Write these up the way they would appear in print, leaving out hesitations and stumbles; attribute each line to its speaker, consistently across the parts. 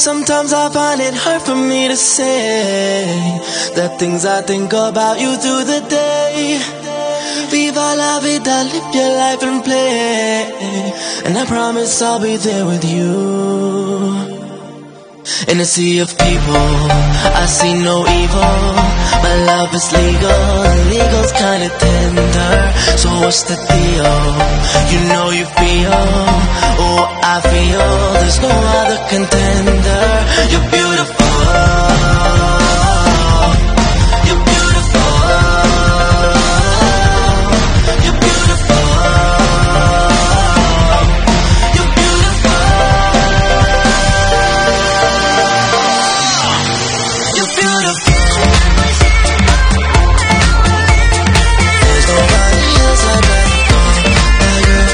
Speaker 1: Sometimes I find it hard for me to say the things I think about you through the day. Viva la vida, live your life and play, and I promise I'll be there with you. In a sea of people, I see no evil. My love is legal, and legal's kinda tender. So what's the deal? You know you feel, oh I feel. There's no other contender. You're beautiful. You're beautiful. You're beautiful. You're beautiful. You're beautiful. There's nobody else I'd rather go by your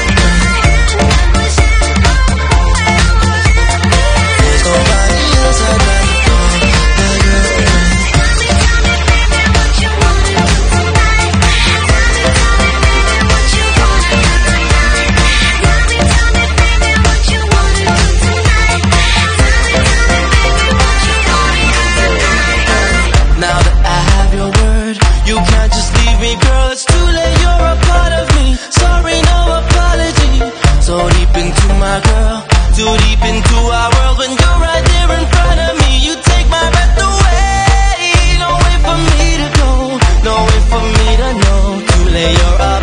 Speaker 1: There's nobody else I'd rather go by your Now that I have your word, you can't just leave me, girl. It's too late, you're a part of me. Sorry, no apology. So deep into my girl, too deep into our world. When you're right there in front of me, you take my breath away. No way for me to go, no way for me to know. Too late, you're a